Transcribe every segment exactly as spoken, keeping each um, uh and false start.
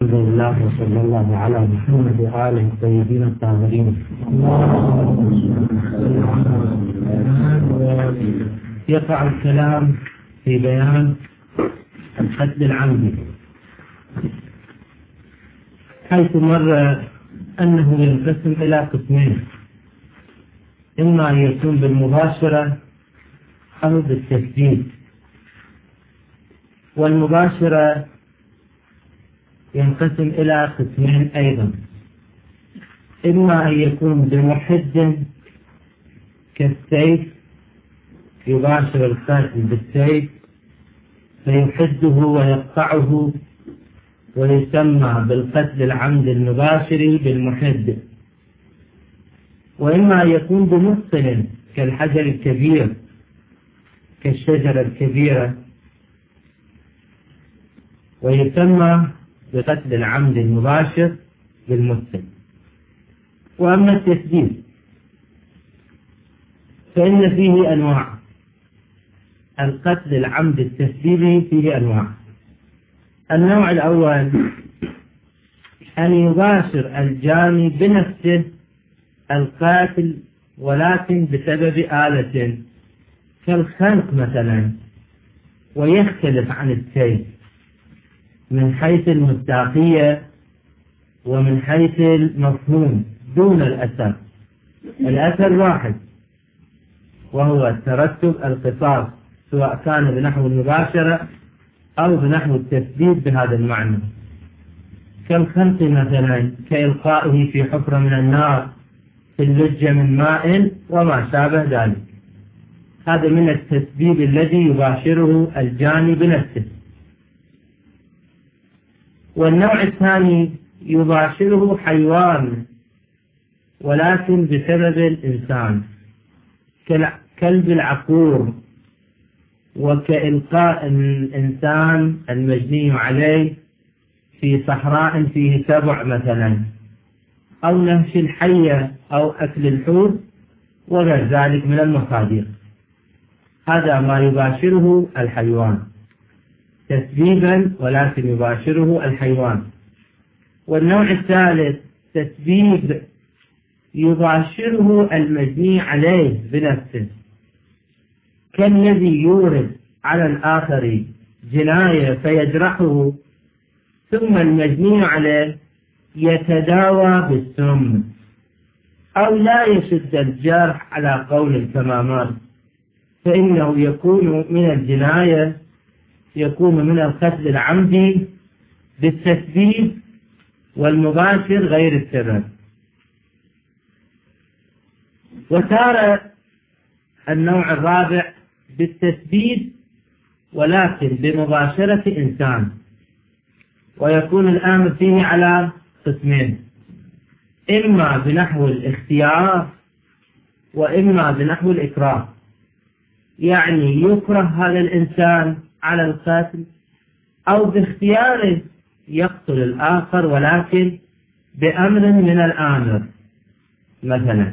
الحمد لله وصلى الله على محمد وآله الطيبين الطاهرين. يقع الكلام في بيان القتل العمدي، حيث مر أنه ينقسم إلى قسمين: إما أن يكون بالمباشرة أو بالتسديد. والمباشرة ينقسم إلى قسمين أيضا: إما أن يكون بمحد كالسيف، يباشر القاتل بالسيف فيحده ويقطعه ويسمى بالقتل العمد المباشر بالمحد. وإما أن يكون بمثل كالحجر الكبير كالشجرة الكبيرة ويسمى بقتل العمد المباشر بالمثل. وأما التسديد فإن فيه أنواع. القتل العمد التسديدي فيه أنواع. النوع الأول أن يباشر الجاني بنفسه القاتل ولكن بسبب آلة كالخنق مثلا، ويختلف عن السيف من حيث المصداقية ومن حيث المفهوم دون الأثر. الأثر واحد وهو ترتب القصاص، سواء كان بنحو المباشرة أو بنحو التسديد بهذا المعنى، كالخنق مثلا كإلقائه في حفرة من النار في اللجة من ماء وما شابه ذلك. هذا من التسديد الذي يباشره الجاني بنفسه. والنوع الثاني يباشره حيوان ولكن بسبب الإنسان، كالكلب العقور، وكإلقاء الإنسان المجني عليه في صحراء فيه سبع مثلا، أو نهش الحية أو أكل الحوت وغير ذلك من المصادر. هذا ما يباشره الحيوان تسبيبا، ولكن يباشره الحيوان. والنوع الثالث تسبيب يباشره المجني عليه بنفسه، كالذي يورد على الآخر جناية فيجرحه ثم المجني عليه يتداوى بالسم، أو لا يشد الجرح على قول الكمامات، فإنه يكون من الجناية، يكون من القتل العمدي بالتسبيب والمباشر غير السبب. وتارة النوع الرابع بالتسبيب ولكن بمباشرة إنسان، ويكون الأمر فيه على قسمين: إما بنحو الاختيار وإما بنحو الإكراه. يعني يكره هذا الإنسان على القتل، أو باختياره يقتل الآخر ولكن بأمر من الآمر مثلا.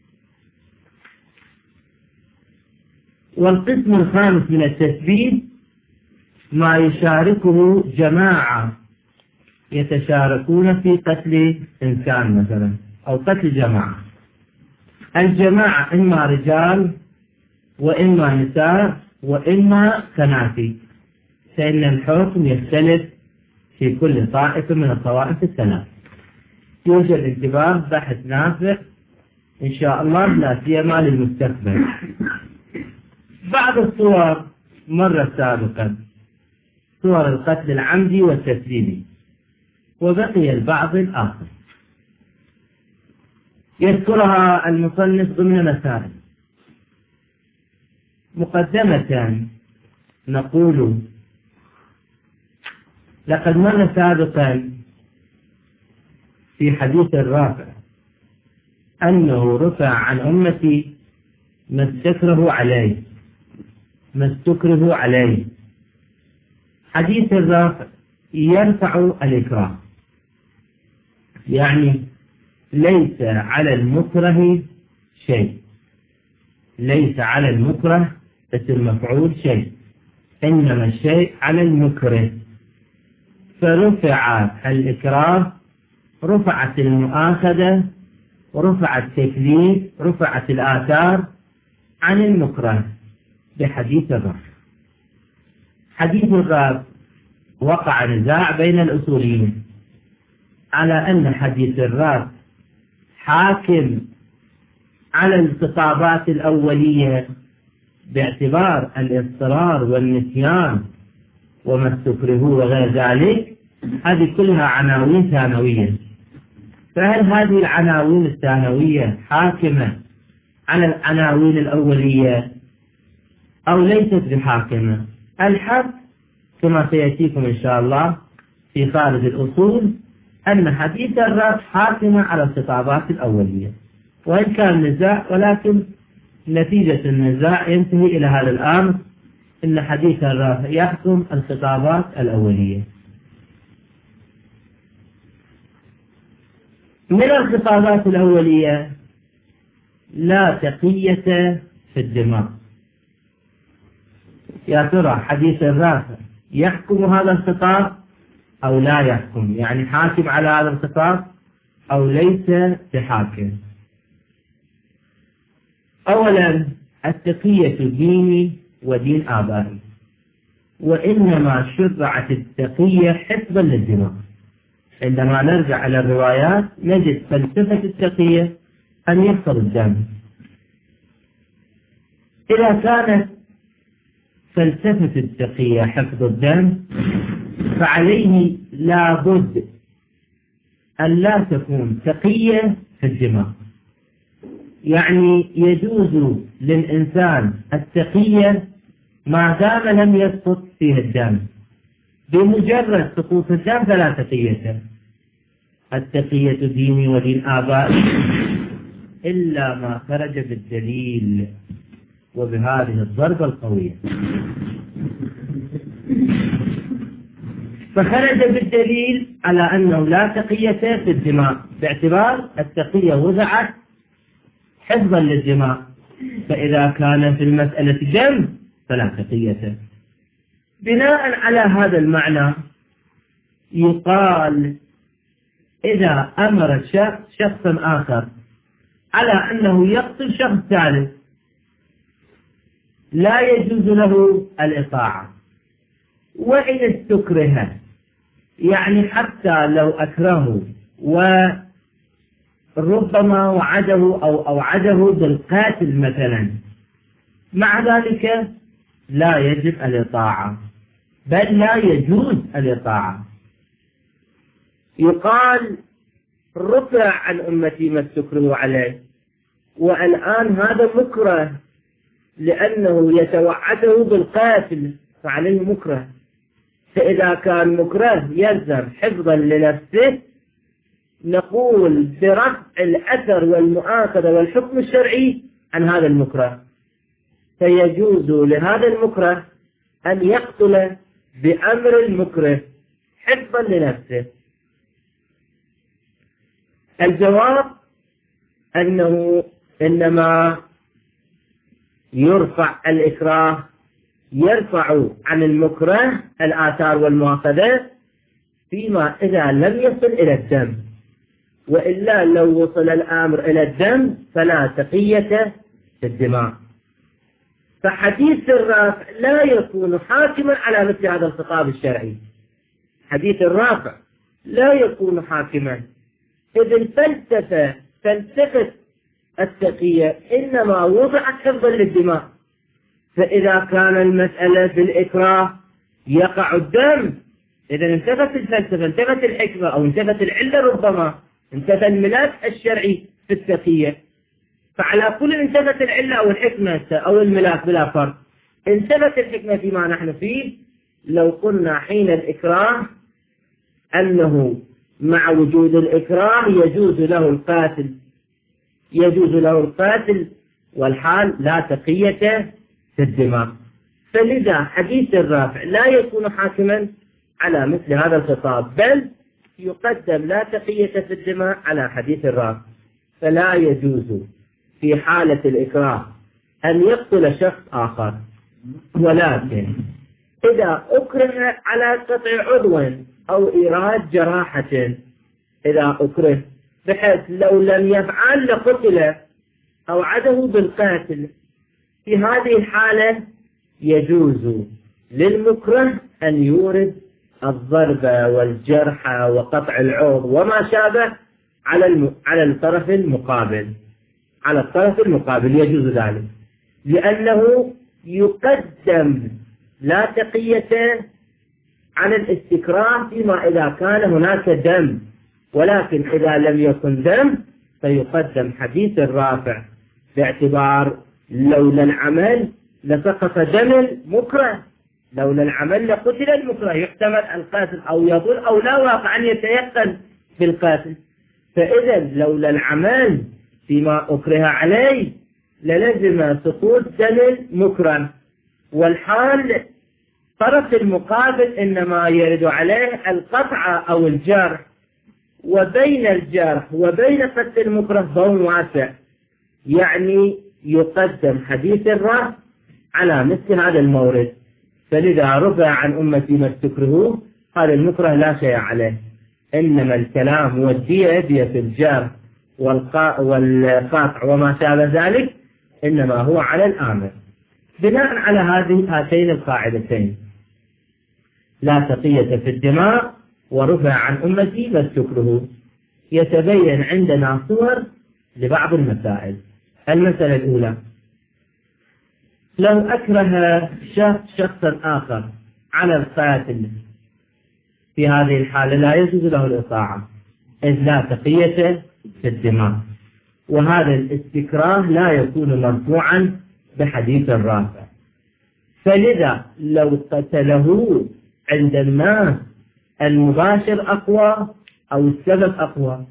والقسم الخامس من التسبيب ما يشاركه جماعة يتشاركون في قتل إنسان مثلا، أو قتل جماعة. الجماعة إما رجال وإما نساء وإما كنافي، فإن الحكم يختلف في كل طائفة من الطوائف الثلاث. يوجد انتباه بحث نافع إن شاء الله، لا سيما للمستقبل. بعض الصور مرت سابقا، صور القتل العمدي والتسليمي، وبقي البعض الآخر يذكرها المصنف ضمن مسائل. مقدمة نقول: لقد مر سابقا في حديث الرافع أنه رفع عن أمتي ما استكره عليه ما استكره عليه حديث الرافع يرفع الإكراه، يعني ليس على المكره شيء، ليس على المكره اسم مفعول شيء، إنما الشيء على المكره. فرفع الإكراه، رفعت المؤاخذة، ورفع التكليف، رفعت الآثار عن المكره بحديث الرفع. حديث الرفع وقع نزاع بين الأصوليين على أن حديث الرفع حاكم على الخطابات الأولية باعتبار الاضطرار والنسيان وما استكرهوا وغير ذلك. هذه كلها عناوين ثانوية، فهل هذه العناوين الثانوية حاكمة على العناوين الأولية أو ليست بحاكمة؟ الحق كما سيأتيكم إن شاء الله في خارج الأصول أن حديث الرفع حاكمة على الخطابات الأولية، وإن كان نزاع، ولكن نتيجة النزاع ينتهي إلى هذا الأمر، إن حديث الرفع يحكم الخطابات الأولية. من الخطابات الأولية لا تقية في الدماء. يا ترى حديث الرافع يحكم هذا الخطاب أو لا يحكم؟ يعني حاكم على هذا الخطاب أو ليس بحاكم؟ أولا، التقية ديني ودين آبائي، وإنما شرعت التقية حفظا للدماء. عندما نرجع إلى الروايات نجد فلسفة التقية أن يحفظ الدم. إذا كانت فلسفة التقية حفظ الدم فعليه لابد أن لا تكون تقية في الدماء. يعني يجوز للإنسان التقية ما دام لم يسقط فيه الدم، بمجرد سقوط الدم فلا تقية. التقية ديني ودين آبائي إلا ما خرج بالدليل، وبهذه الضربة القوية. فخرج بالدليل على أنه لا تقية في الدماء، باعتبار التقية وضعت حفظا للدماء، فإذا كان في المسألة دم فلا تقية. بناء على هذا المعنى يقال إذا أمر شخصا آخر على أنه يقتل شخص ثالث لا يجوز له الإطاعة، وإن استكره، يعني حتى لو أكرهه وربما وعده أو أوعده بالقاتل مثلا، مع ذلك لا يجب الإطاعة، بل لا يجوز الإطاعة. يقال رفع عن أمتي ما استكرهوا عليه، والآن هذا مكره لأنه يتوعده بالقاتل فعليه مكره. فإذا كان مكره يلزم حفظا لنفسه، نقول برفع الأثر والمؤاخذة والحكم الشرعي عن هذا المكره، فيجوز لهذا المكره أن يقتل بأمر المكره حفظا لنفسه. الجواب أنه إنما يرفع الإكراه، يرفع عن المكره الآثار والمؤاخذة فيما إذا لم يصل إلى الدم، وإلا لو وصل الأمر إلى الدم فلا تقية في الدماء. فحديث الرافع لا يكون حاكما على مثل هذا الخطاب الشرعي. حديث الرافع لا يكون حاكما. إذ الفلسفة فلسفة التقية إنما وضعت حفظا للدماء، فإذا كان المسألة بالإكراه يقع الدم، إذا انتفت الفلسفة، انتفت الحكمة، أو انتفت العلة، ربما انتفى الملاك الشرعي في التقية. فعلى كل انتفت العلة أو الحكمة أو الملاك بلا فرق. انتفت الحكمة فيما نحن فيه لو قلنا حين الإكراه أنه مع وجود الإكراه يجوز له القاتل، يجوز له القاتل والحال لا تقية في الدماء. فلذا حديث الرافع لا يكون حاكما على مثل هذا الخطاب، بل يقدم لا تقية في الدماء على حديث الرافع. فلا يجوز في حالة الإكراه أن يقتل شخص آخر، ولكن إذا أكره على قطع عضو أو إيراد جراحة إذا أكره، بحيث لو لم يفعل لقتل أو عده بالقاتل. في هذه الحالة يجوز للمكره أن يورد الضربة والجرح وقطع العضو وما شابه على على الطرف المقابل على الطرف المقابل يجوز ذلك، لأنه يقدم لا تقية عن الاستكراه فيما إذا كان هناك دم، ولكن إذا لم يكن دم فيقدم حديث الرافع، باعتبار لولا العمل لسقط دم المكره، لولا العمل لقتل المكره، يحتمل القاتل أو يضل أو لا واقعا يتيقن بالقاتل. فإذا لولا العمل فيما أكره عليه للزم سقوط دم المكره، والحال طرف المقابل إنما يرد عليه القطع أو الجرح، وبين الجرح وبين قتل المكره ضوء واسع، يعني يقدم حديث الرأس على مثل هذا المورد. فلذا رفع عن أمتي ما استكرهوه، قال المكره لا شيء عليه، إنما الكلام والدية دية الجرح والقاطع وما شابه ذلك إنما هو على الآمر. بناء على هذه هاتين القاعدتين لا تقية في الدماء ورفع عن أمتي ما استكرهوه، يتبين عندنا صور لبعض المسائل. المسألة الأولى: لو أكره شخص شخصا آخر على القاتل، في هذه الحالة لا يجوز له الإطاعة إذ لا تقية في الدماء، وهذا الاستكراه لا يكون مرفوعا بحديث الرافع. فلذا لو قتله عند الناس المباشر أقوى أو السبب أقوى؟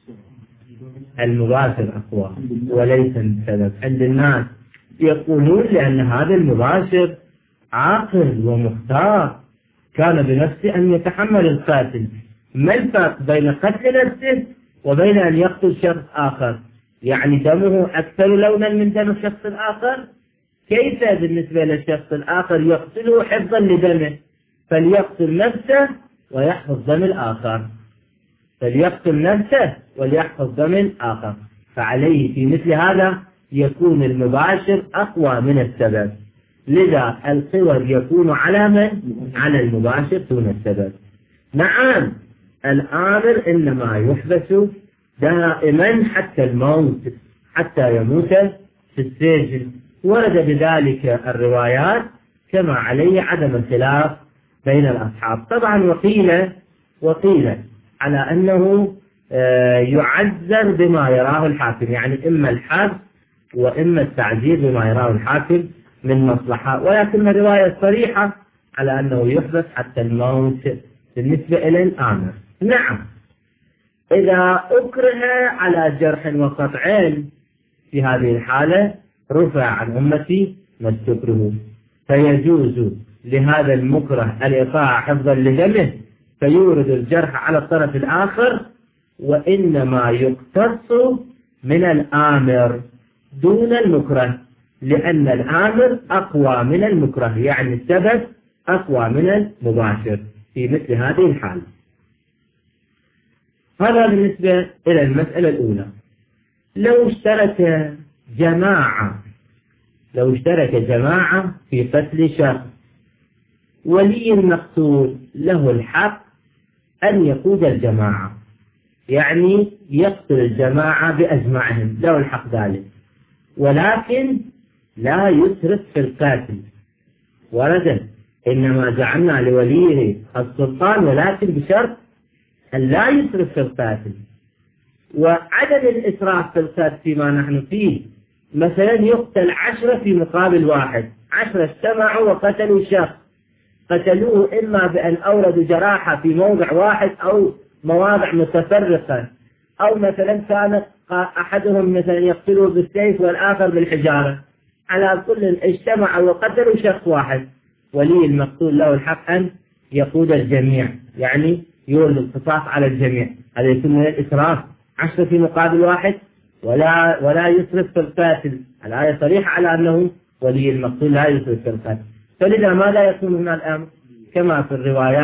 المباشر أقوى وليس السبب. عند الناس يقولون لأن هذا المباشر عاقل ومختار، كان بنفسه أن يتحمل القاتل. ما الفرق بين قتل نفسه وبين أن يقتل شخص آخر؟ يعني دمه أكثر لونا من دم الشخص الآخر. كيف بالنسبة للشخص الآخر يقتله حفظا لدمه؟ فليقتل نفسه ويحفظ دم الآخر، فليقتل نفسه وليحفظ دم الآخر. فعليه في مثل هذا يكون المباشر أقوى من السبب، لذا الخور يكون على من؟ على المباشر دون السبب. نعم الآمر إنما يحبس دائما حتى الموت، حتى يموت في السجن، ورد بذلك الروايات كما عليه عدم الخلاف بين الأصحاب. طبعا وقيل وقيل على أنه يعذر بما يراه الحاكم، يعني إما الحبس وإما التعذير بما يراه الحاكم من مصلحة، ولكن الرواية الصريحة على أنه يحبس حتى الموت بالنسبة إلى الآمر. نعم إذا أكره على جرح وقطع في هذه الحالة رفع عن أمتي ما استكره، فيجوز لهذا المكره الإطاعة حفظا لدمه فيورد الجرح على الطرف الآخر، وإنما يقتص من الآمر دون المكره، لأن الآمر أقوى من المكره، يعني السبب أقوى من المباشر في مثل هذه الحالة. هذا بالنسبة إلى المسألة الأولى. لو اشترك جماعة لو اشترك جماعة في قتل شخص، ولي المقتول له الحق أن يقود الجماعة، يعني يقتل الجماعة بأجمعهم، له الحق ذلك، ولكن لا يسرف في القاتل. ورد إنما جعلنا لوليه السلطان ولكن بشرط أن لا يسرف في القاتل. وعدم الإسراف في القتل فيما نحن فيه، مثلا يقتل عشرة في مقابل واحد، عشرة اجتمعوا وقتلوا شخص، قتلوه إما بأن أوردوا جراحة في موضع واحد أو مواضع متفرقة، أو مثلا كان أحدهم مثلا يقتله بالسيف والآخر بالحجارة، على كل اجتمعوا وقتلوا شخص واحد، ولي المقتول له الحق أن يقود الجميع، يعني يولد القصاص على الجميع. هذا يكون من الإسراف، عشرة في مقابل واحد، ولا ولا يسرف في القاتل. الآية صريحة على أنه ولي المقتول لا يسرف في القاتل. فلذا ماذا يكون هنا الأمر؟ كما في الروايات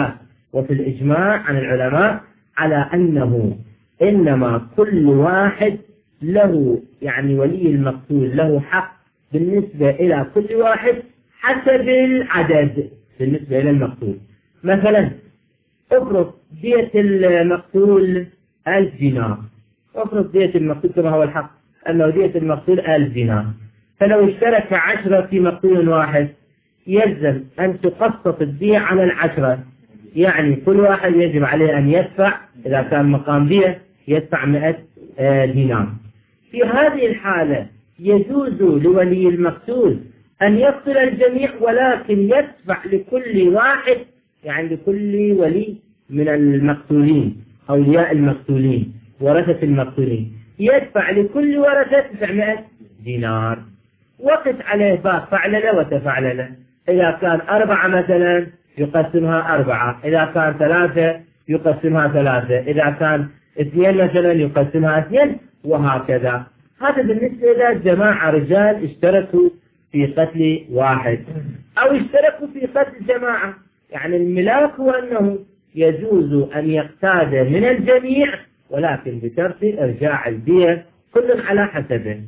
وفي الإجماع عن العلماء على أنه إنما كل واحد له يعني ولي المقتول له حق بالنسبة إلى كل واحد حسب العدد بالنسبة إلى المقتول. مثلا افرض دية المقتول ألف دينار، افرض دية المقتول كما هو الحق أنه دية المقتول ألف دينار، فلو اشترك عشرة في مقتول واحد يلزم أن تقسط الدية على العشرة، يعني كل واحد يجب عليه أن يدفع إذا كان مقام دية يدفع مئة دينار. في هذه الحالة يجوز لولي المقتول أن يقتل الجميع، ولكن يدفع لكل واحد يعني لكل ولي من المقتولين أولياء المقتولين ورثة المقتولين يدفع لكل ورثة تسعمائة دينار. وقت عليه باب فعلله وتفعلله، إذا كان أربعة مثلا يقسمها أربعة، إذا كان ثلاثة يقسمها ثلاثة، إذا كان اثنين مثلا يقسمها اثنين، وهكذا. هذا بالنسبة إلى جماعة رجال اشتركوا في قتل واحد أو اشتركوا في قتل جماعة. يعني الملاك هو أنه يجوز أن يقتاد من الجميع، ولكن بشرط إرجاع الدية كل على حسبه.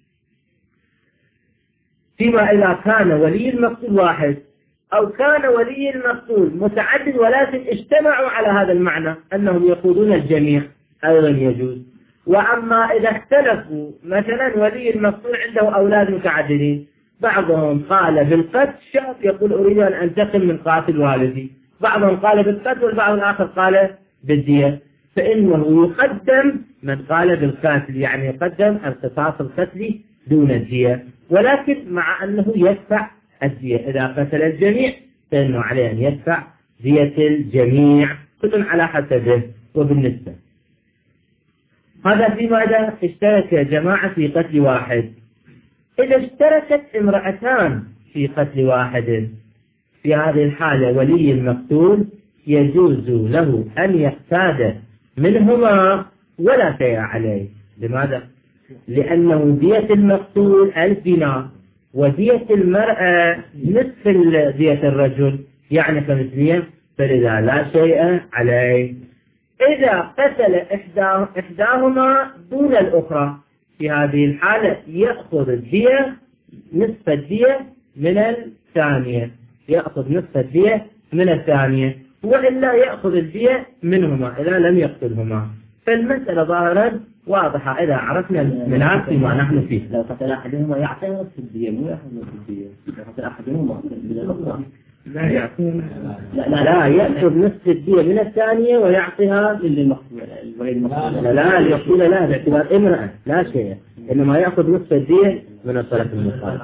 فيما إذا كان ولي المقتول واحد أو كان ولي المقتول متعدد ولكن اجتمعوا على هذا المعنى أنهم يقودون الجميع أيضا يجوز. وأما إذا اختلفوا مثلا ولي المقتول عنده أولاد متعددين، بعضهم قال بالقتل، شاب يقول أريد أن أنتقم من قاتل والدي، بعضهم قال بالقتل والبعض الآخر قال بالدية، فإنه يقدم من قال بالقتل، يعني يقدم القصاص القتلي دون الدية، ولكن مع أنه يدفع الدية. إذا قتل الجميع فإنه عليه أن يدفع دية الجميع كل على حسبه. وبالنسبة هذا فيما إذا اشترك جماعة في قتل واحد. إذا اشتركت امرأتان في قتل واحد، في هذه الحالة ولي المقتول يجوز له أن يقتاد منهما ولا شيء عليه. لماذا؟ لأنه دية المقتول ألف دينار ودية المرأة نصف دية الرجل يعني خمسمائة، فلذا لا شيء عليه. إذا قتل إحداه إحداهما دون الأخرى، في هذه الحالة يأخذ الدية نصف الدية من الثانية، يأخذ نصف الدية من الثانية، وإلا يأخذ الدية منهما إذا لم يقتلهما. فالمسألة ظاهرا واضحة إذا عرفنا الملاك فيما نحن فيه. لو قتل أحدهما يعطي نصف الدية مو يأخذ نصف الدية، لو قتل أحدهما بالأخرى لا يعطينا لا, لا, لا يأخذ نصف الدية من الثانية ويعطيها للمقتول. لا لا المقتول لا باعتبار امرأة لا شيء، إنما يأخذ نصف الدية من الطرف المقابل.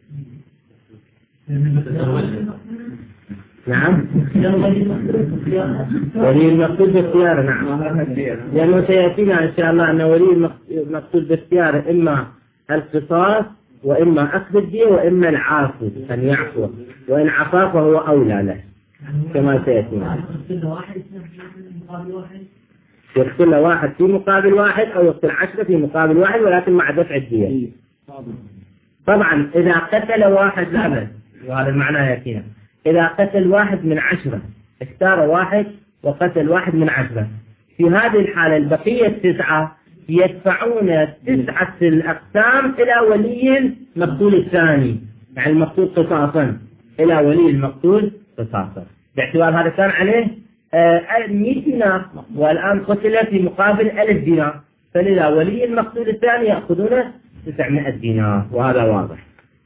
نعم ولي المقتول باختيار. نعم لأنه سيأتينا إن شاء الله أن ولي المقتول باختيار إما القصاص وإما أخذ الدية وإما العافو أن يعفو، وإن عفا فهو أولى له كما سيأتينا. يقتل واحد في مقابل واحد أو يقتل عشرة في مقابل واحد ولكن مع دفع الدية. طبعا إذا قتل واحد لا بأس، وهذا المعنى يأتينا. إذا قتل واحد من عشرة، اختار واحد وقتل واحد من عشرة، في هذه الحالة البقية التسعة يدفعون تسعة الأقسام إلى ولي المقتول الثاني، يعني المقتول قصاصا إلى ولي المقتول قصاصا، باعتبار هذا كان عليه مئة دينار والآن قتل في مقابل ألف دينار، فلذا ولي المقتول الثاني يأخذون تسعمائة دينار، وهذا واضح.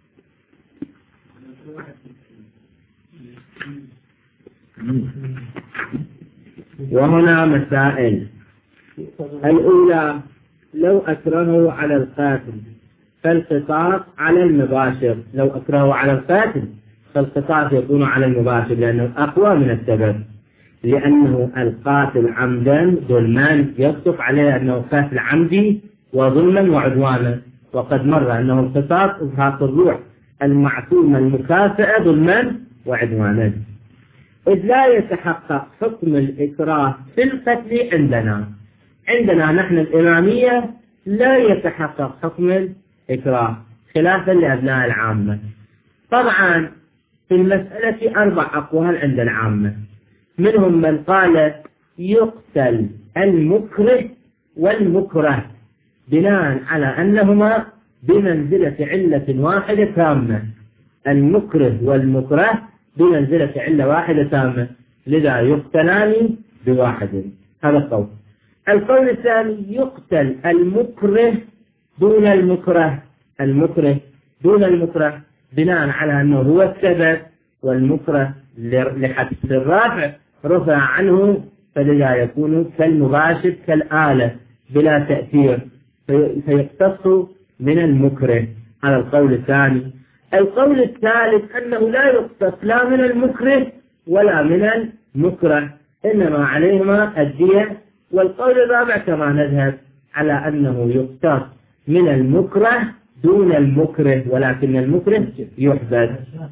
وهنا مسائل. الأولى لو أكرهه على القاتل فالقصاص على المباشر. لو أكرهه على القاتل فالقصاص يكون على المباشر لأنه أقوى من السبب، لأنه القاتل عمدا ظلما يصف عليه أنه قاتل عمدي وظلما وعدوانا، وقد مر أنه القصاص إزهاق الروح المعصومة المكافئة ظلما وعدوانا. إذ لا يتحقق حكم الإكراه في القتل عندنا عندنا نحن الإمامية لا يتحقق حكم الإكراه خلافا لأبناء العامة. طبعا في المسألة أربع أقوال عند العامة. منهم من قال يقتل المكره والمكره بناء على أنهما بمنزلة علة واحدة تامة. المكره والمكره بمنزلة علة واحدة تامة، لذا يقتلان بواحد. هذا القول. القول الثاني يقتل المكره دون المكره، المكره دون المكره بناء على أنه هو السبب، والمكره لحدث الرافع رفع عنه، فلذا يكون كالمباشر كالآلة بلا تأثير، فيقتص من المكره. هذا القول الثاني. القول الثالث أنه لا يقتص لا من المكره ولا من المكره، إنما عليهما الدية. والقول الرابع كما نذهب على أنه يقتص من المكره دون المكره، ولكن المكره يحبس.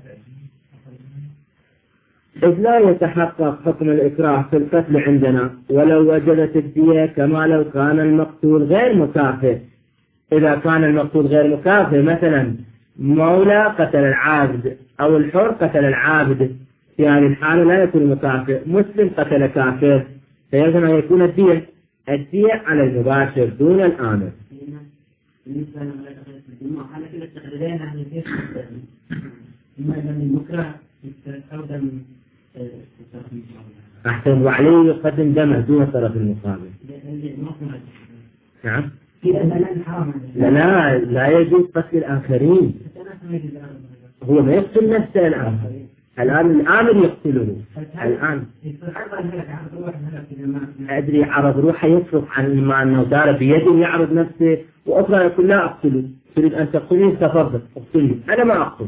إذ لا يتحقق حكم الإكراه في القتل عندنا ولو وجدت الدية كما لو كان المقتول غير مكافئ. إذا كان المقتول غير مكافئ، مثلا مولى قتل العابد أو الحر قتل العابد، في هذه الحالة لا يكون مكافئ. مسلم قتل كافر، فيجب أن يكون الدية الدية على المباشر دون الآمر. بالنسبة للموضوع على كل التقريرين عن كيف إما أن المكره يستخدم أحسن، وعليه يقدم دمه دون طرف المقابل. نعم. لا لا لا يجوز قتل الآخرين. هو ما يقتل نفسه الآن. الآن الآمر يقتله. الآن أدري عرض روحه يصرف عن ما أنه دار بيده يعرض نفسه، وأخرى يقول لا أقتله. تريد أن تقتلني تفضل اقتلني، أنا ما أقتل.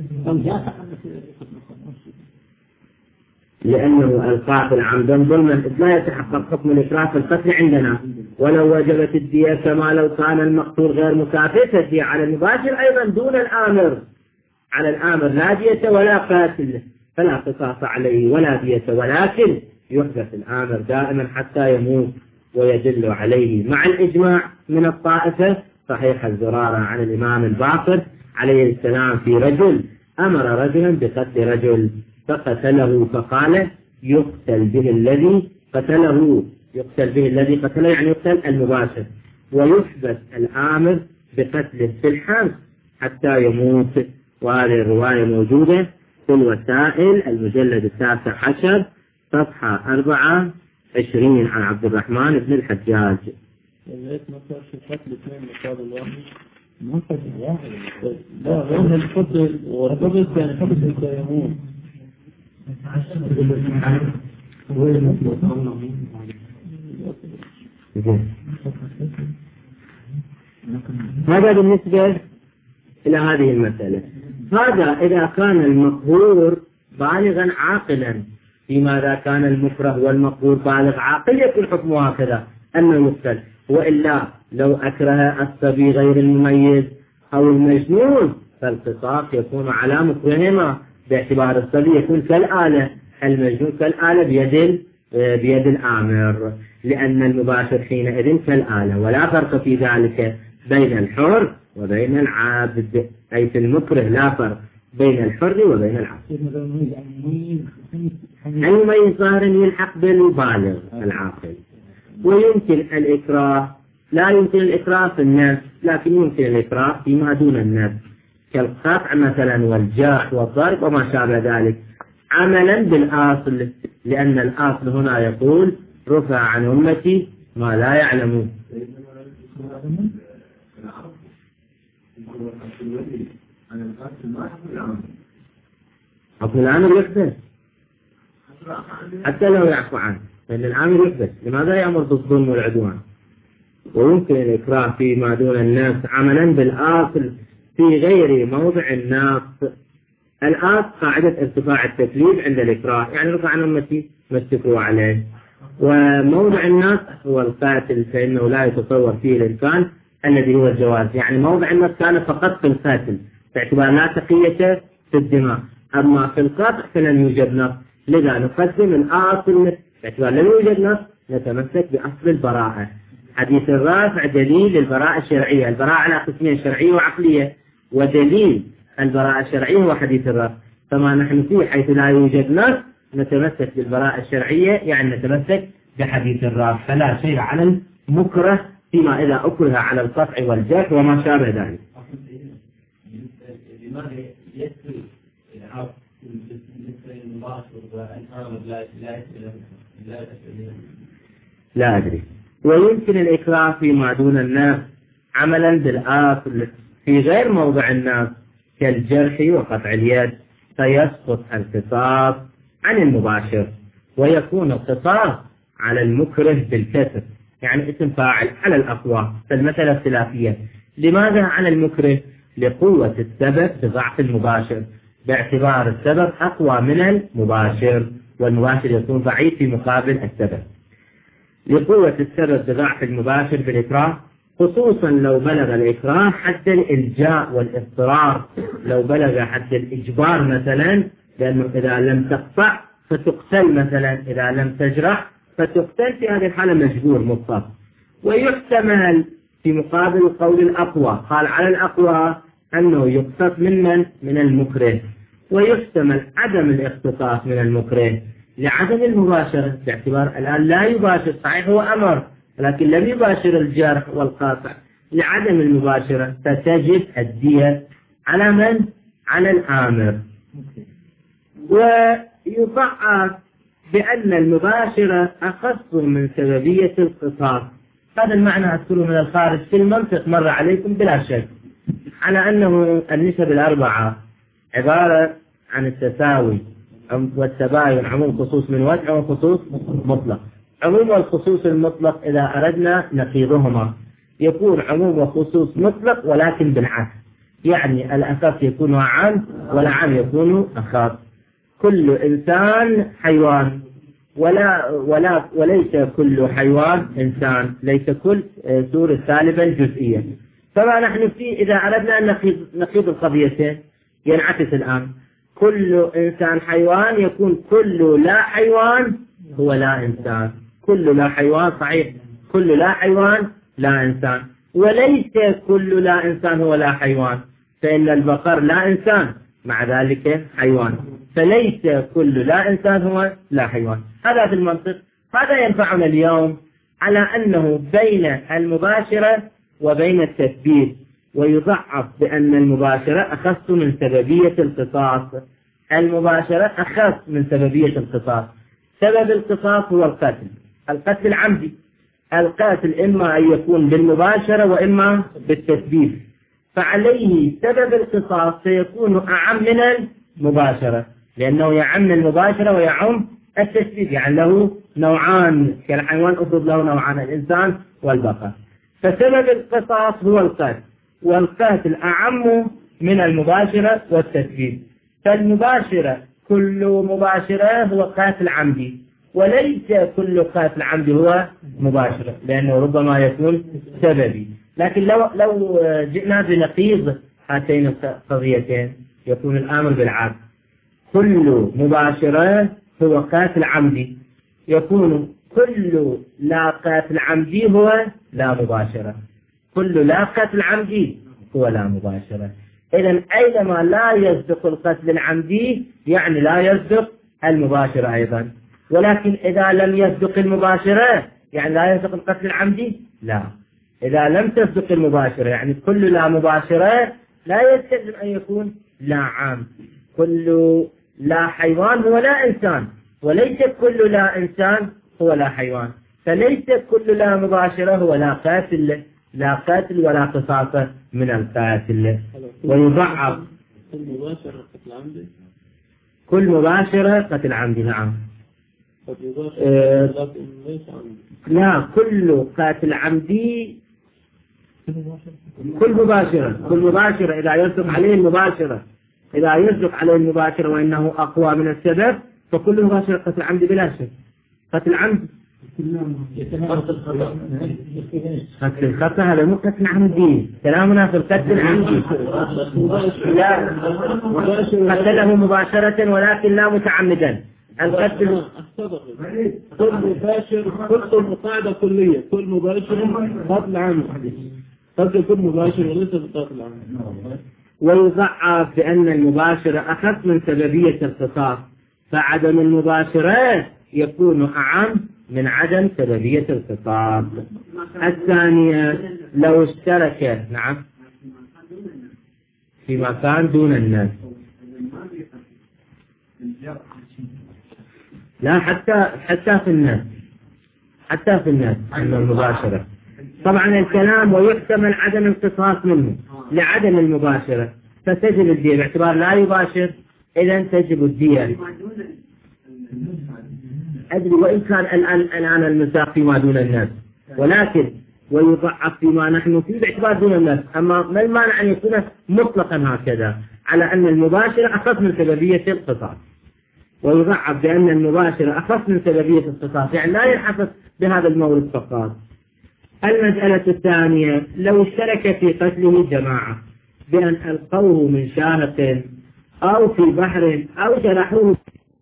لأنه القاتل عمدا ظلما لا يتحقق حكم الإكراه في القتل عندنا. ولو وجبت الدية كما لو كان المقتول غير مكافئ، فالدية على المباشر أيضا دون الآمر. على الآمر لا دية ولا قاتل، فلا قصاص عليه ولا دية، ولكن يحدث الآمر دائما حتى يموت ويدل عليه مع الإجماع من الطائفة. صحيح الزرارة عن الإمام الباقر عليه السلام في رجل أمر رجلا بقتل رجل فقتله، فقال يقتل به الذي قتله، يقتل به الذي قتله يعني يقتل المباشر، ويثبت الآمر بقتله في الحال حتى يموت. وهذه الرواية موجودة في الوسائل المجلد التاسع عشر صفحة أربعة عشرين عن عبد الرحمن بن الحجاج. لقيت مثلا في القتل اثنين مقابل واحد ما قتل واحد لا غير القتل والضبط يعني قتل القيامون. هذا بالنسبة إلى هذه المسألة. هذا إذا كان المقهور بالغا عاقلا، فيما إذا كان المكره والمقهور بالغ عاقل يكون حكمه هكذا أنه يقتل. وإلا لو أكره الصبي غير المميز أو المجنون فالقصاص يكون على مكرهما، باعتبار الصبي يكون كالآلة، المجنون كالآلة بيد بيد الآمر، لأن المباشر حينئذ كالآلة. ولا فرق في ذلك بين الحر وبين العابد، أي في المكره لا فرق بين الحر وبين العابد. المميز ظاهر يلحق بالبالغ العاقل. ويمكن الإكراه، لا يمكن الإكراه في النفس، لكن يمكن الإكراه فيما دون النفس كالقطع مثلا والجرح والضرب وما شابه ذلك، عملا بالآصل، لأن الآصل هنا يقول رفع عن أمتي ما لا يعلمون. حكم الأمر يحدث حتى لو يعفو عنه، لأن الأمر يحدث. لماذا يأمر بالظلم والعدوان؟ ويمكن الإكراه فيما دون النفس عملا بالآصل في غير موضع النص. الآصل قاعدة ارتفاع التكليف عند الإكراه، يعني رفع عن أمتي ما استكروا عليه. وموضع النص هو القاتل، فإنه لا يتصور فيه الإمكان الذي هو الجواز، يعني موضع النص كان فقط في القاتل باعتبار لا تقية في الدماء، أما في القطع فلن يوجد نص، لذا نقدم الآصل باعتبار لم يوجد نص نتمسك بأصل البراءة. حديث الرافع دليل للبراءة الشرعية، البراءة على قسمين شرعية وعقلية، ودليل البراءة الشرعية هو حديث الرافع. فما نحن فيه حيث لا يوجد نص نتمسك بالبراءة الشرعية يعني نتمسك بحديث الراس، فلا شيء على المكره فيما إذا أكره على القطع والجرح وما شابه ذلك. لماذا يسري العرض بالنسبة للمباشر والآمر لا لا لا أدري. ويمكن الإكراه فيما دون الناس عملا بالآصل في غير موضع الناس كالجرح وقطع اليد، فيسقط القصاص عن المباشر ويكون القصاص على المكره بالكسر، يعني اسم فاعل على الأقوى. فالمسألة اختلافية. لماذا على المكره؟ لقوة السبب بضعف المباشر، باعتبار السبب أقوى من المباشر والمباشر يكون ضعيف في مقابل السبب. لقوة السبب بضعف المباشر بالإكراه، خصوصا لو بلغ الإكراه حتى الإلجاء والاضطرار، لو بلغ حتى الإجبار مثلا، لأنه إذا لم تقطع فتقتل مثلا، إذا لم تجرح فتقتل، في هذه الحالة مجبور مضطر. ويحتمل في مقابل القول الأقوى، قال على الأقوى أنه يقتص من من؟ من المكره. ويحتمل عدم الاختصاص من المكره لعدم المباشرة، باعتبار الآن لا يباشر، صحيح هو أمر لكن لم يباشر الجرح والقاطع، لعدم المباشرة فتجب الدية على من؟ على الآمر. ويضعف بأن المباشرة أخص من سببية القصاص. هذا المعنى أذكره من الخارج في المنطق مر عليكم بلا شك، على أنه النسب الأربعة عبارة عن التساوي والتباين، عموم خصوص من وجه وخصوص مطلق. عموم والخصوص المطلق إذا أردنا نقيضهما يكون عموم وخصوص مطلق ولكن بالعكس، يعني الأخف يكون عام والعام يكون أخف. كل إنسان حيوان ولا ولا وليس كل حيوان إنسان، ليس كل سور سالبا جزئيا. فما نحن فيه إذا أردنا أن نقيض, نقيض القضيتين ينعكس الآن، كل إنسان حيوان يكون كل لا حيوان هو لا إنسان، كل لا حيوان صحيح، كل لا حيوان لا إنسان، وليس كل لا إنسان هو لا حيوان، فإن البقر لا إنسان مع ذلك حيوان، فليس كل لا إنسان هو لا حيوان. هذا في المنطق. هذا ينفعنا اليوم على أنه بين المباشرة وبين التثبيت، ويضعف بأن المباشرة أخص من سببية القصاص. المباشرة أخص من سببية القصاص. سبب القصاص هو القتل، القتل العمدي. القاتل إما أن يكون بالمباشرة وإما بالتثبيت، فعليه سبب القصاص سيكون أعم من المباشرة، لأنه يعم المباشرة ويعم التثبيت، يعني له نوعان كالحيوان أفرض له نوعان، الإنسان والبقر. فسبب القصاص هو القتل، والقتل أعم من المباشرة والتثبيت. فالمباشرة كل مباشرة هو قاتل عمدي، وليس كل قاتل عمدي هو مباشرة، لأنه ربما يكون سببي. لكن لو لو جئنا بنقيض هاتين القضيتين يكون الأمر بالعكس، كل مباشرة هو قاتل عمدي، يكون كل لا قاتل عمدي هو لا مباشرة، كل لا قاتل عمدي هو لا مباشرة. إذن أينما لا يصدق القتل العمدي يعني لا يصدق المباشرة أيضا. ولكن إذا لم يصدق المباشرة يعني لا يصدق القتل العمدي؟ لا. إذا لم تصدق المباشرة يعني كل لا مباشرة لا يستلزم أن يكون لا عام. كل لا حيوان هو لا إنسان، وليس كل لا إنسان هو لا حيوان، فليس كل لا مباشرة هو لا قاتل، لا قاتل ولا قصاص من القاتل. ويضعف كل مباشرة قتل عمدي، كل مباشرة قتل عمدي. نعم. قد يباشر آه لكن ليس عمدي. لا، كل قاتل عمدي كل مباشرة، كل مباشرة إذا يصدق عليه المباشرة، إذا يصدق عليه المباشرة وإنه أقوى من السبب فكل مباشرة قتل عمدي بلا شك. قتل عمدي قتل الخطأ هذا مو قتل عمدي، كلامنا في القتل العمدي. لا، قتله مباشرة ولكن لا متعمدا. القتل كل مباشر، كل مقاعدة كلية، كل مباشر قتل عمدي، قد يكون مباشر وليس بقتل عمدي. ويضعف بأن المباشرة أخف من سببية القصاص، فعدم المباشرة يكون أعم من عدم سببية الخطاب. الثانية لو اشترك نعم في مكان دون الناس، لا حتى حتى في الناس حتى في الناس عند المباشرة طبعا الكلام ويحتمل عدم القصاص منه لعدم المباشرة فتجب الدية باعتبار لا يباشر، إذا تجب الدية. أدري وإن كان الآن الآن المساق فيما دون الناس، ولكن ويضعف فيما نحن فيه باعتبار دون الناس. أما ما المانع أن يكون مطلقا هكذا على أن المباشرة أخف من سببية القصاص، ويضعف بأن المباشرة أخف من سببية القصاص، يعني لا ينحصر بهذا المورد فقط. المسألة الثانية لو اشترك في قتله جماعة بأن ألقوه من شاهق أو في بحر أو جرحوه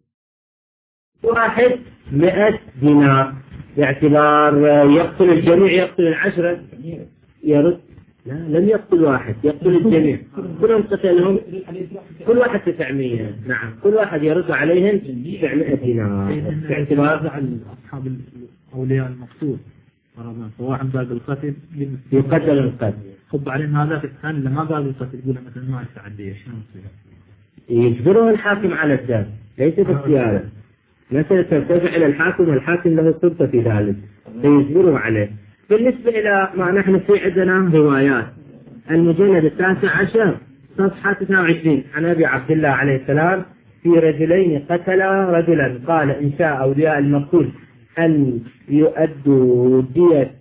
واحد مئة دينار باعتبار يقتل الجميع يقتل العشرة يرد، لا لم يقتل واحد يقتل الجميع كلهم قتلهم كل واحد تسعمية. نعم كل واحد يرد عليهم تسعمائة دينار باعتبار أصحاب الأولياء المقتول سواء عن باب القتل يقتل القتل. خب عليهم هذا في الثاني لما باب القتل يقول مثلا ما يتعدي شنو يصير؟ يجبره الحاكم على الدم ليس باختياره، مثلا ترتفع إلى الحاكم والحاكم له سلطة في ذلك فيجبره عليه. بالنسبة إلى ما نحن في عندنا روايات المجلد التاسع عشر صفحة تسعة وعشرين عن أبي عبد الله عليه السلام في رجلين قتلا رجلا قال إن شاء أولياء المقتول أن يؤدوا دية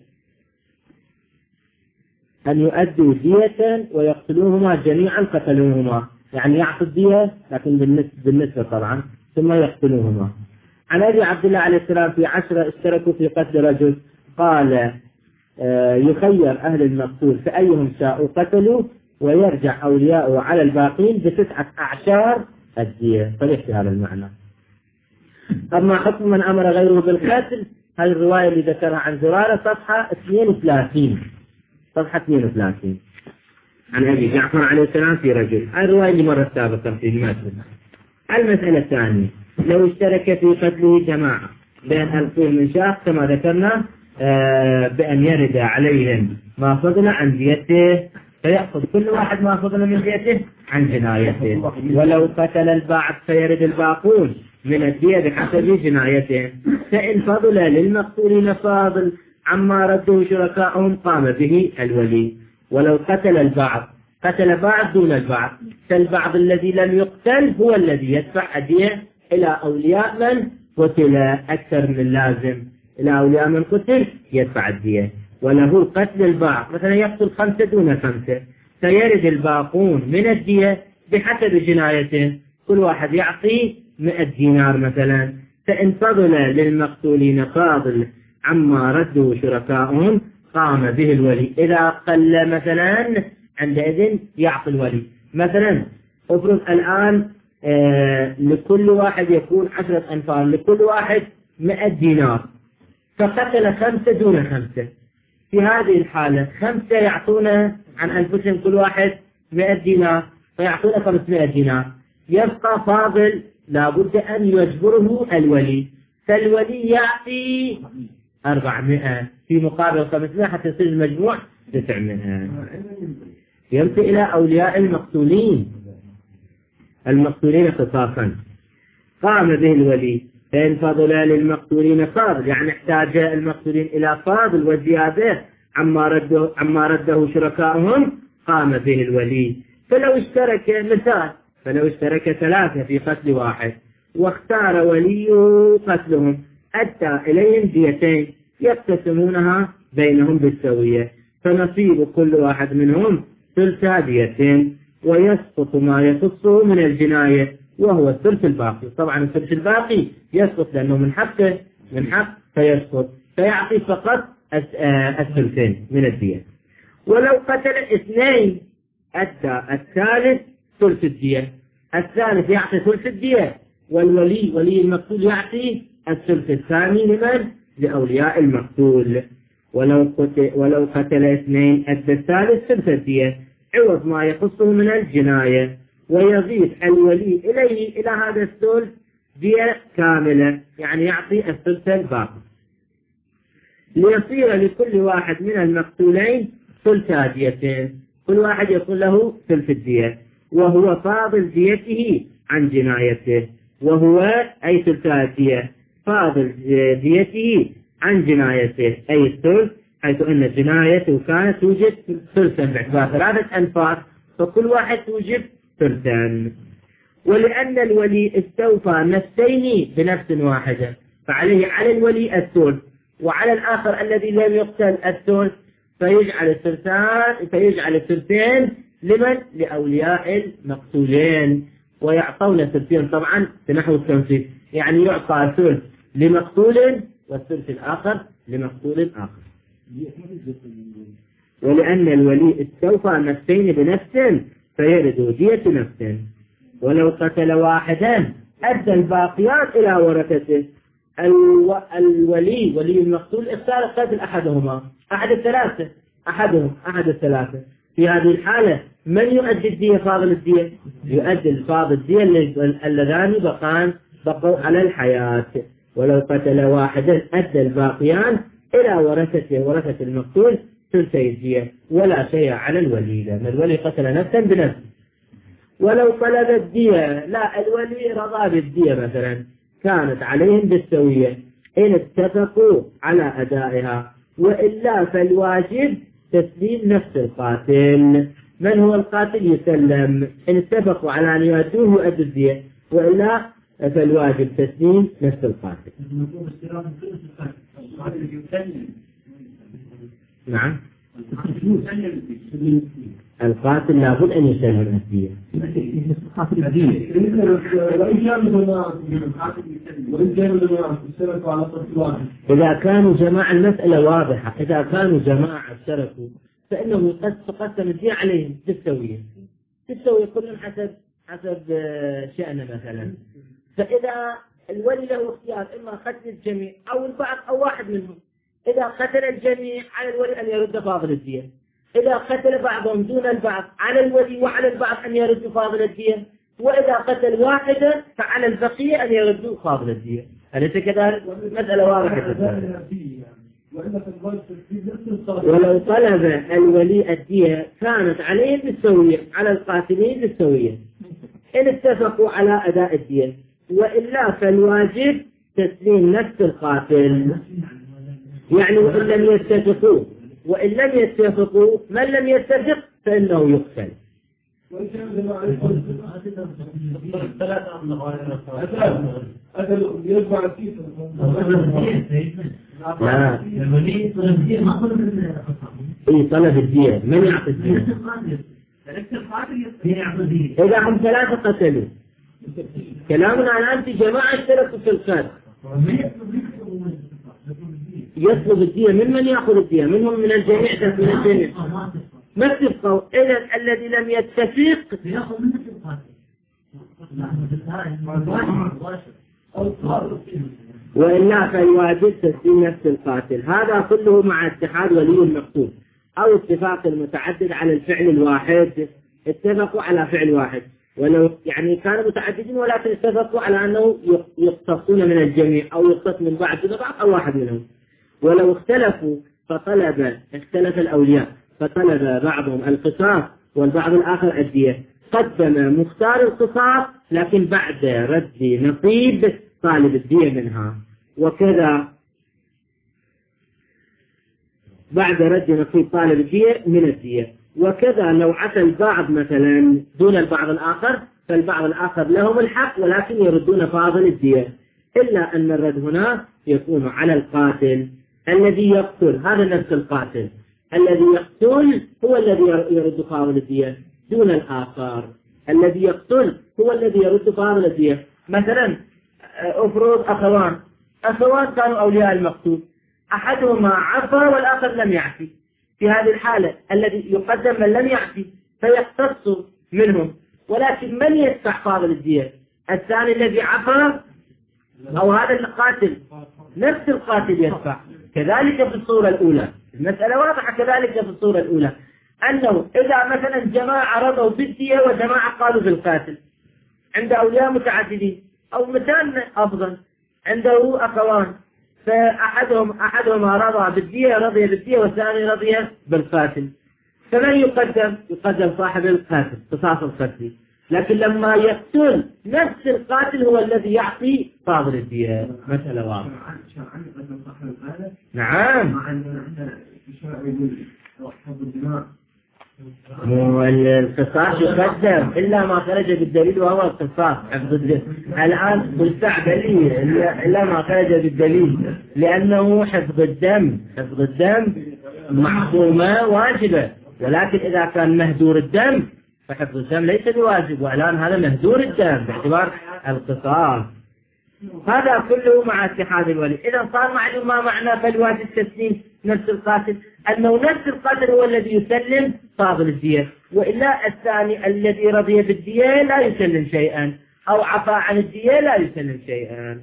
أن يؤدوا دية ويقتلوهما جميعا قتلوهما، يعني يعطي الدية لكن بالنسبة, بالنسبة طبعا ثم يقتلوهما. عن أبي عبد الله عليه السلام في عشرة اشتركوا في قتل رجل قال آه يخير أهل المقتول فأيهم شاءوا قتلوا ويرجع أولياءه على الباقين بتسعة أعشار الدية. صحيح في هذا المعنى. أما حكم من أمر غيره بالقتل هذه الرواية اللي ذكرها عن زرارة صفحة اثنين وثلاثين صفحة اثنين وثلاثين عن أبي جعفر عليه السلام في رجل. هذه الرواية اللي مرة سابقا في المسجد. المسألة الثانية لو اشترك في قتله جماعة بأن ألقوه من شاخ كما ذكرنا آه بأن يرد عليهم ما فضل عن ديته فيأخذ كل واحد ما فضل من ديته عن جنايته، ولو قتل البعض فيرد الباقون من الدية بحسب جنايته، فإن فضل للمقتولين فاضل عما رده شركائهم قام به الولي. ولو قتل البعض قتل بعض دون البعض فالبعض الذي لم يقتل هو الذي يدفع الدية إلى أولياء من قتل أكثر من اللازم، إلى أولياء من قتل يدفع الدية. وله قتل البعض مثلا يقتل خمسة دون خمسة فيرد الباقون من الدية بحسب جنايته، كل واحد يعطي مئة دينار مثلا. فإن فضل للمقتولين فاضل عما ردوا شركائهم قام به الولي. إذا قل مثلا عندئذ يعطي الولي. مثلا افرض الآن آه لكل واحد يكون عشرة أنفار لكل واحد مئة دينار فقتل خمسة دون خمسة، في هذه الحالة خمسة يعطون عن أنفسهم كل واحد مئة دينار فيعطون خمسمائة دينار، يبقى فاضل لابد أن يجبره الولي، فالولي يعطي أربعمائة في مقابل خمسمائة حتى يصير المجموع تسعمائة. يمشي إلى أولياء المقتولين المقتولين قصاصا قام به الولي. فإن فضل للمقتولين فاضل يعني احتاج المقتولين إلى فاضل وزيادة عما رده, عما رده شركائهم قام به الولي. فلو اشترك مثال فلو اشترك ثلاثة في قتل واحد واختار ولي قتلهم أدى إليهم ديتين يقتسمونها بينهم بالسوية، فنصيب كل واحد منهم ثلث ديتين ويسقط ما يخصه من الجناية وهو الثلث الباقي. طبعا الثلث الباقي يسقط لأنه من حقه من حق فيسقط فيعطي فقط الثلثين من الدية. ولو قتل اثنين أدى الثالث ثلث الدية، الثالث يعطي ثلث الدية والولي ولي المقتول يعطي الثلث الثاني لمن؟ لأولياء المقتول. ولو قتل, ولو قتل اثنين أدى الثالث ثلث الدية عوض ما يخصه من الجناية، ويضيف الولي إليه إلى هذا الثلث دية كاملة، يعني يعطي الثلث الباقي، ليصير لكل واحد من المقتولين ثلثا ديتين، كل واحد يكون له ثلث الدية، وهو فاضل ديته عن جنايته، وهو أي ثلثا الدية فاضل ديته عن جنايته، أي الثلث، حيث أن جنايته كانت توجب ثلثا باعتبار ثلاثة أنفاس، فكل واحد توجب ثلثا. ولأن الولي استوفى نفسين بنفس واحدة، فعليه على الولي الثلث، وعلى الآخر الذي لم يقتل الثلث، فيجعل الثلثان فيجعل الثلثين لمن؟ لأولياء المقتولين، ويعطون الثلثين طبعا بنحو التنصيب، يعني يعطى الثلث لمقتول والثلث الآخر لمقتول آخر. ولأن الولي استوفى نفسين بنفس فيرد دية نفس، ولو قتل واحدا أدى الباقيات إلى ورثته. الو... الولي ولي المقتول اختار قتل أحدهما، أحد الثلاثة، أحدهم أحد الثلاثة. في هذه الحالة من يؤدي الدية فاضل الدية؟ يؤدي الفاضل الدية اللذان بقان بقوا على الحياة. ولو قتل واحدا أدى الباقيان إلى ورثته، ورثة المقتول ثلثي الدية، ولا شيء على الولي، لأن الولي قتل نفسا بنفسه. ولو طلب الدية، لا، الولي رضى بالدية مثلا كانت عليهم بالسوية إن اتفقوا على أدائها، وإلا فالواجب تسليم نفس القاتل. من هو القاتل يسلم، إن اتفقوا على أن يؤدوه يؤدوا الدية، وإلا فالواجب تسليم نفس القاتل. نعم، القاتل لابد أن يسلم الدية. إذا كانوا جماعة المسألة واضحة، إذا كانوا جماعة اشتركوا فإنه قد تقسم الدية عليهم بالسوية، بالسوية كل حسب حسب شأنه مثلا. فإذا الولي له اختيار إما قتل الجميع أو البعض أو واحد منهم، إذا قتل الجميع على الولي أن يرد فاضل الدية، إذا قتل بعضهم دون البعض على الولي وعلى البعض أن يردوا فاضل الدية، وإذا قتل واحدا فعلى البقية أن يردوا فاضل الدية. أليس كذلك؟ مسألة واضحة. ولو طلب الولي الدية كانت عليهم بالسوية، على القاتلين بالسوية إن اتفقوا على أداء الدية، وإلا فالواجب تسليم نفس القاتل، يعني وإن لم يتفقوا، وإن لم يتفقوا من لم يتفق فإنه يقتل. لا، إيه طلب الدية، من يعطي الدية؟ إذا هم ثلاثة قتلوا، كلامنا الآن في جماعة اشتركوا في القتل، يطلب الدية من من يأخذ الدية؟ منهم من الجميع، من الجميع ما اتفقوا. إذا الذي لم يتفق يأخذ من القاتل، وإلا فالواجب تسليم نفس القاتل. هذا كله مع اتحاد ولي المقتول أو اتفاق المتعدد على الفعل الواحد، اتفقوا على فعل واحد، ولو يعني كانوا متعددين ولكن اتفقوا على أنه يقتصون من الجميع أو يقتص من بعض دون بعض أو واحد منهم. ولو اختلفوا فطلب اختلف الأولياء فطلب بعضهم القصاص والبعض الآخر الدية، قدم مختار القصاص لكن بعد رد نصيب طالب الدية منها، وكذا بعد رد نصيب طالب الدية من الدية. وكذا لو عفى البعض مثلا دون البعض الآخر فالبعض الآخر لهم الحق ولكن يردون فاضل الدية، إلا أن الرد هنا يكون على القاتل الذي يقتل، هذا نفس القاتل الذي يقتل هو الذي يرد فاضل الدية دون الآخر. الذي يقتل هو الذي يرد فاضل الدية. مثلا أفرض أخوان أخوان كانوا أولياء المقتول، أحدهما عفى والآخر لم يعفي، في هذه الحالة الذي يقدم من لم يعفي فيقتص منهم، ولكن من يدفع فاضل الدية؟ الثاني الذي عفى أو هذا القاتل؟ نفس القاتل يدفع. كذلك في الصورة الأولى المسألة واضحة. كذلك في الصورة الأولى أنه إذا مثلا جماعة رضوا بالدية وجماعة قالوا بالقاتل عند أولياء متعددين، أو مثال أفضل، عنده أخوان فأحدهم أحدهما رضى بالدية رضي بالدية والثاني رضي بالقاتل، فمن يقدم؟ يقدم صاحب القاتل قصاص القتل، لكن لما يقتل نفس القاتل هو الذي يعطي فاضل الدية. مسألة واضحة. نعم. مو القصاص يقدم إلا ما خرج بالدليل وهو القصاص حفظ الدم. الآن بالفعل دليل إلا ما خرج بالدليل، لأنه حفظ الدم حفظ الدم محكومة واجبة، ولكن إذا كان مهدور الدم فحفظ الدم ليس بواجب، والآن هذا مهدور الدم باعتبار القصاص. هذا كله مع اتحاد الولي. إذا صار معلوم ما معنى فالواجب تسليم نفس القاتل، أنه نفس القاتل هو الذي يسلم فاضل الدية، وإلا الثاني الذي رضي بالدية لا يسلم شيئا، أو عفى عن الدية لا يسلم شيئا.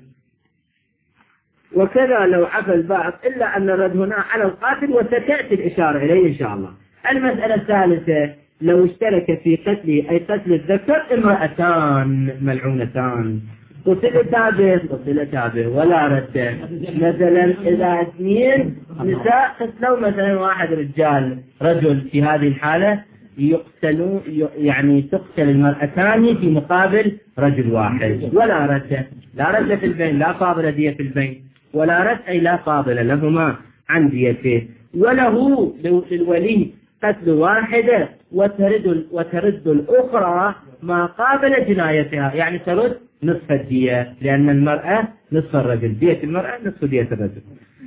وكذا لو عفى البعض، إلا أن الرد هنا على القاتل وستأتي الإشارة إليه إن شاء الله. المسألة الثالثة، لو اشترك في قتله أي قتل الذكر امرأتان ملعونتان قتلتا به قتلتا به ولا رد. مثلا إذا اثنين نساء قتلوا مثلا واحد رجال رجل، في هذه الحالة يقتلوا يعني تقتل المرأتان في مقابل رجل واحد ولا رد. لا رد في البين، لا فاضل دية في البين، ولا رد أي لا فاضل لهما عن ديته. وله للولي قتل واحدة وترد وترد الأخرى ما قابل جنايتها، يعني ترد نصف الدية، لأن المرأة نصف الرجل، دية المرأة نصف دية الرجل.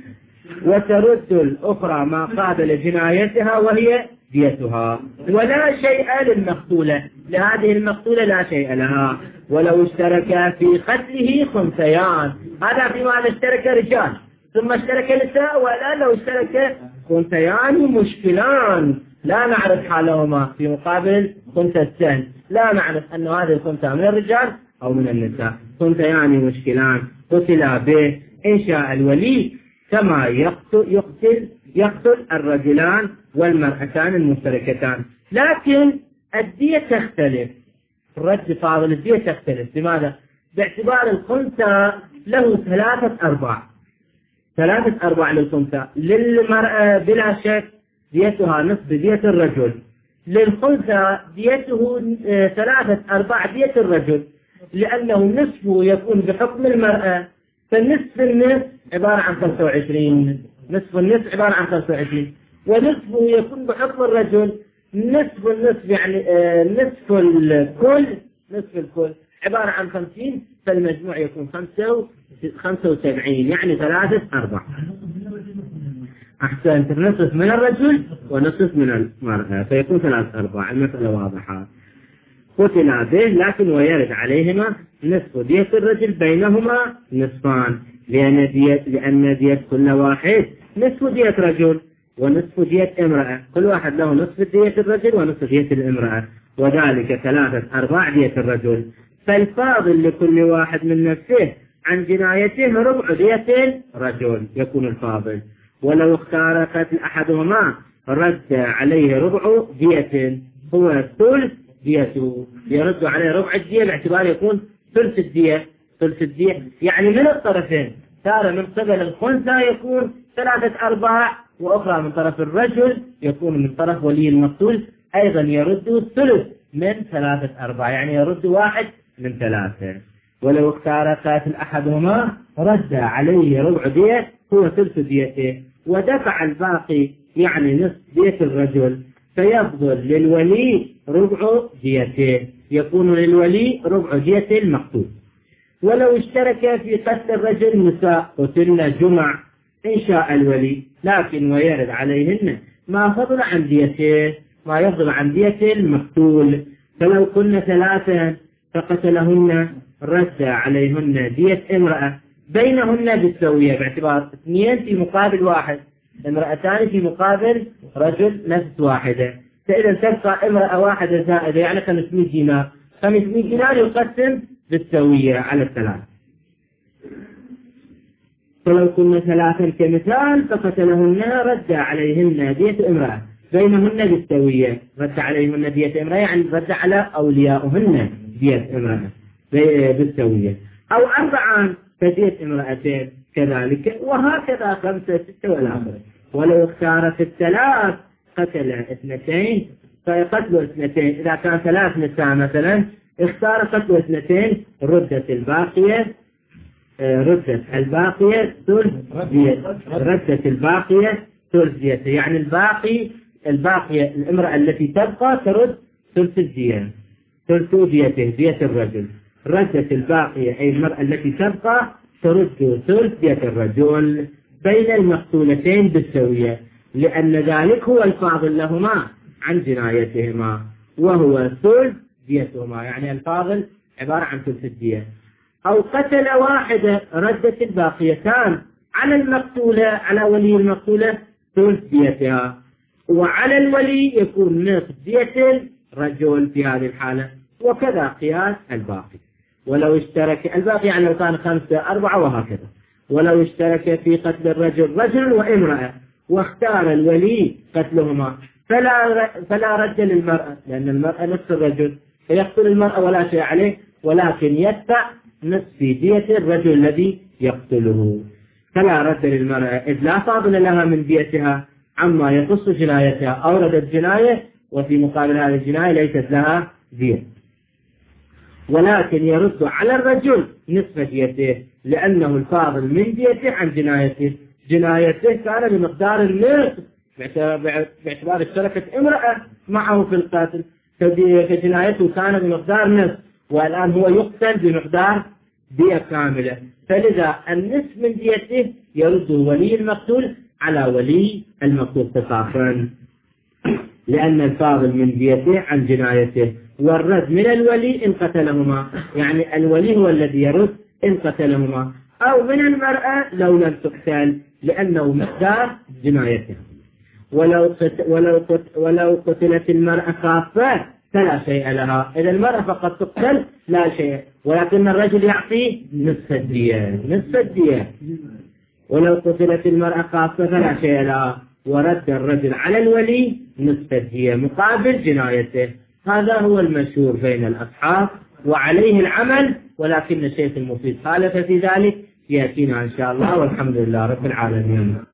وترد الأخرى ما قابل جنايتها وهي ديتها. ولا شيء للمقتولة، لهذه المقتولة لا شيء لها. ولو اشترك في قتله خنثيان، هذا في معنى اشترك رجال ثم اشترك نساء، ولا لو اشترك خنثيان مشكلان لا نعرف حالهما في مقابل خنثى السن، لا نعرف أن هذه الخنثى من الرجال أو من النساء. خنثيان مشكلان قتلا به إن شاء الولي، كما يقتل يقتل يقتل الرجلان والمرأتان المشتركتان. لكن الدية تختلف، الرد فاضل الدية تختلف. لماذا؟ باعتبار الخنثى له ثلاثة أرباع، ثلاثة أرباع للخنثى. للمرأة بلا شك ديتها نصف دية الرجل، للخنثى ديته ثلاثة أرباع دية الرجل، لأنه نصفه يكون بحكم المرأة، فالنصف النصف عبارة عن خمسة وعشرين، نصف النصف عبارة عن خمسة وعشرين، ونصفه يكون بحكم الرجل نصف النصف، يعني نصف الكل نصف الكل عبارة عن خمسين، فالمجموع يكون خمسة خمسة وسبعين، يعني ثلاثة أرباع. أحسنت، نصف من الرجل ونصف من المرأة، فيكون ثلاثة أرباع. المسألة واضحة. قتل به، لكن ويرد عليهما نصف دية الرجل، بينهما نصفان، لأن دية لأن دية كل واحد نصف دية رجل ونصف دية امرأة، كل واحد له نصف دية الرجل ونصف دية الامرأة، وذلك ثلاثة أرباع دية الرجل. فالفاضل لكل واحد من نفسه عن جنايته ربع دية الرجل يكون الفاضل. ولو اختار قتل أحدهما رد عليه ربع دية، هو ثلث ديته، يرد عليه ربع الدية باعتبار يكون ثلث الدية. ثلث الدية يعني من الطرفين، تارة من قبل الخنثى يكون ثلاثة أرباع، وأخرى من طرف الرجل يكون من طرف ولي المقتول أيضا يرد الثلث من ثلاثة أرباع، يعني يرد واحد من ثلاثة. ولو اختار قاتل أحدهما رد عليه ربع دية، هو ثلث ديته، ودفع الباقي يعني نصف دية الرجل، فيفضل للولي ربع ديته، يكون للولي ربع دية المقتول. ولو اشترك في قتل الرجل نساء قتلنا جمع إن شاء الولي، لكن ويرد عليهن ما فضل عن ديته، ما يفضل عن دية المقتول. فلو كنا ثلاثا فقتلهن رد عليهن دية امرأة بينهن بالسوية، باعتبار اثنين في مقابل واحد، امرأتان في مقابل رجل نفس واحدة، فإذا تبقى امرأة واحدة زائدة يعني خمسمائة دينار، خمسمائة دينار يقسم بالسوية على الثلاث. فلو كنا ثلاثا كمثال فقتلهن رد عليهن دية امرأة بينهن بالسوية، رد عليهن دية امرأة يعني رد على أولياؤهن دية امرأة بالسوية. أو أربعان فدية امرأتين كذلك، وهكذا خمسة ستة والآخر. ولو اختار في الثلاث قتل اثنتين فيقتل اثنتين. إذا كان ثلاث نساء مثلا اختار قتل اثنتين ردت الباقية ردت الباقية ثلث ديته ردت الباقية ثلث ديته يعني الباقي الباقية الامرأة التي تبقى ترد ثلث الدية ثلث ديته دية الرجل. ردت الباقية أي المرأة التي تبقى ترد ثلث دية الرجل بين المقتولتين بالسوية، لأن ذلك هو الفاضل لهما عن جنايتهما وهو ثلث ديتهما، يعني الفاضل عبارة عن ثلث الدية. أو قتل واحدة ردت الباقيتان على المقتولة على ولي المقتولة ثلث ديتها، وعلى الولي يكون نصف دية الرجل في هذه الحالة، وكذا قياس الباقي. ولو اشترك الباقي يعني لو كان خمسة أربعة وهكذا. ولو اشترك في قتل الرجل رجل وامرأة واختار الولي قتلهما فلا فلا رد للمرأة، لأن المرأة نصف الرجل فيقتل المرأة ولا شيء عليه، ولكن يدفع نصف دية الرجل الذي يقتله. فلا رد للمرأة إذ لا فاضل لها من ديتها عما يخص جنايتها، أوردت جناية وفي مقابل هذه الجناية ليست لها دية، ولكن يرد على الرجل نصف ديته لأنه الفاضل من ديته عن جنايته. جنايته كان بمقدار النصف باعتبار اشتركت امرأة معه في القتل، فجنايته كان بمقدار نصف، والآن هو يقتل بمقدار دية كاملة، فلذا النصف من ديته يرده ولي المقتول على ولي المقتول قصاصا، لأن الفاضل من ديته عن جنايته، والرد من الولي إن قتلهما، يعني الولي هو الذي يرد إن قتلهما، أو من المرأة لو لم تقتل لأنه مقدار جنايته. ولو قتل ولو قتل ولو قتلت المرأة خاصة فلا شيء لها، إذا المرأة فقط تقتل لا شيء، ولكن الرجل يعطي نصف الدية نصف الدية. ولو قتلت المرأة خاصة فلا شيء لها، ورد الرجل على الولي نصف الدية مقابل جنايته. هذا هو المشهور بين الأصحاب وعليه العمل، ولكن الشيخ المفيد خالف في ذلك، يأتينا إن شاء الله، والحمد لله رب العالمين.